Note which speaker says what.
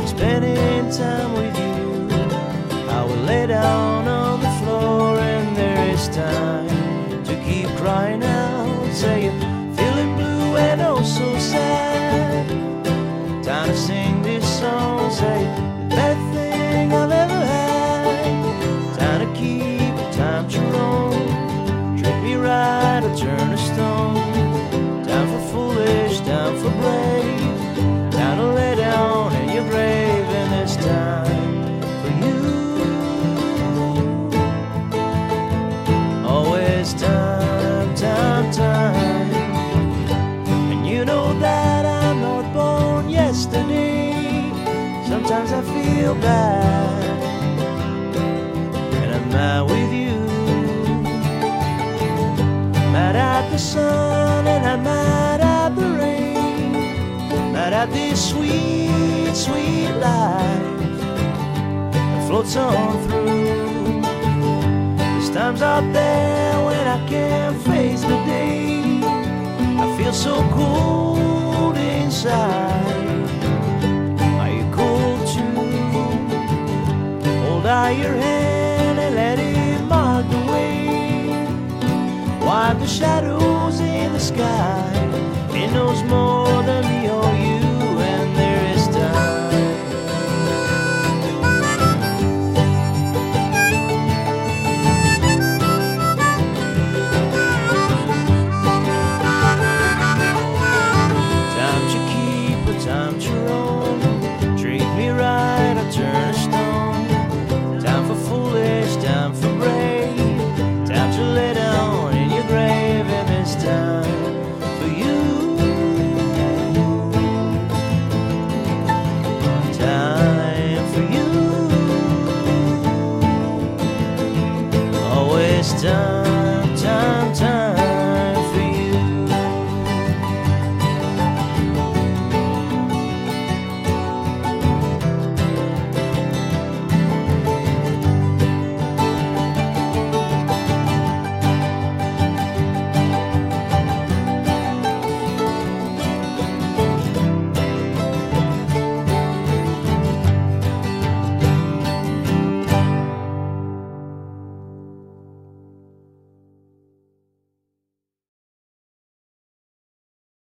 Speaker 1: spending time with you. I will lay down on the floor and there is time to keep crying out, saying, feeling blue and oh so sad. Time to sing this song, say, the best thing I've ever had. Time to keep, time to roam. Treat me right or turn to stone. Time for foolish, time for brave. Time to lay down in your grave, and this time for you. Always time, time, time. And you know that I'm not born yesterday. Sometimes I feel bad, and I'm mad with you. Mad at the sun and I'm mad at the rain. Mad at this sweet, sweet life that floats on through. There's times out there when I can't face the day. I feel so cold inside. Are you cold too? Hold out your hand and let it mark the way. Wipe the shadows in the sky. It knows more than me or you, and there is time. Time to keep or time to roam. Treat me right or turn to stone. Time for foolish, time for brave. Time to lay down in your grave, and this time for you. Time for you. Always time.